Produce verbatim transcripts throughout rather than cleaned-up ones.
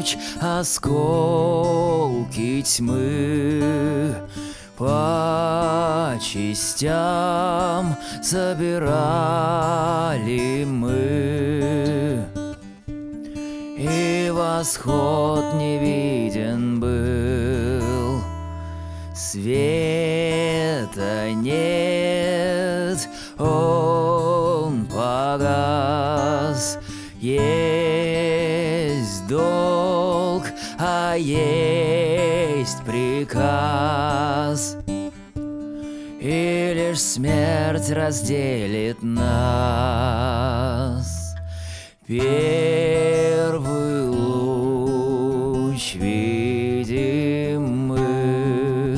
ночь осколки тьмы по частям собирали мы, и восход не виден был, света нет, он погас. Есть долг, а есть приказ, и лишь смерть разделит нас. Первый луч видим мы,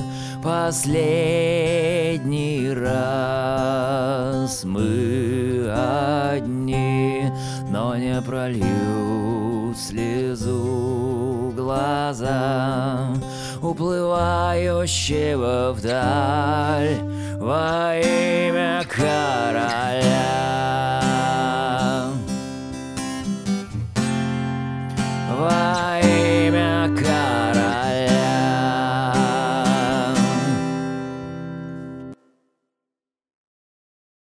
последний раз мы одни, но не прольют слезу глаза уплывающего вдаль во имя короля.